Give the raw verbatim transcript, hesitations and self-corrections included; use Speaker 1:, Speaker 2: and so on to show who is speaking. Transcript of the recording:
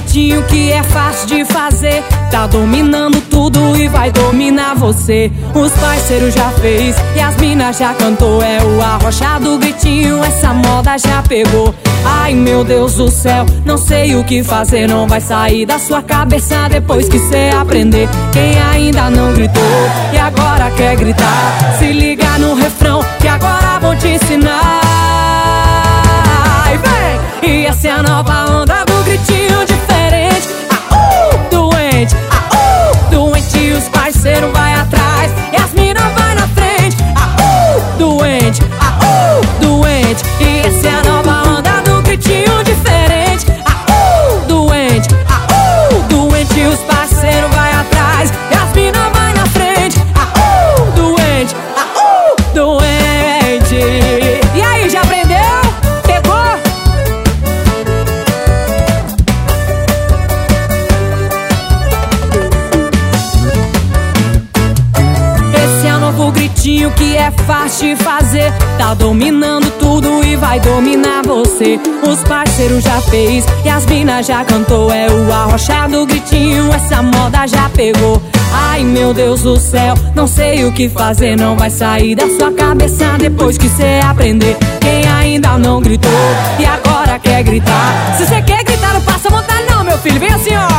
Speaker 1: gritinho que é fácil de fazer. Tá dominando tudo e vai dominar você. Os parceiros já fez e as minas já cantou. É o arrocha do gritinho, essa moda já pegou. Ai meu Deus do céu, não sei o que fazer. Não vai sair da sua cabeça depois que cê aprender. Quem ainda não gritou e agora quer gritar, se liga no refrão que agora vou te ensinar. E vem! E essa é a nova onda do gritinho diferente. Ah, uh, doente, ah, uh, doente. E os parceiros vai atrás e as minas vai na frente. Ah, uh, doente, ah, uh, doente. E essa é a nova onda do gritinho diferente. Ah, uh, doente, ah, uh, doente. E os parceiros vai atrás e as minas vai na frente. Ah, uh, doente, ah, uh, doente. E aí, já aprendeu? Pegou? Esse é o novo gritinho que é fácil de fazer. Tá dominando tudo e vai dominar você. Os parceiros já fez e as minas já cantou. É o arrocha do gritinho, essa moda já pegou. Ai meu Deus do céu, não sei o que fazer. Não vai sair da sua cabeça depois que cê aprender. Quem ainda não gritou e agora quer gritar, se cê quer gritar não passa vontade não, meu filho, vem assim ó.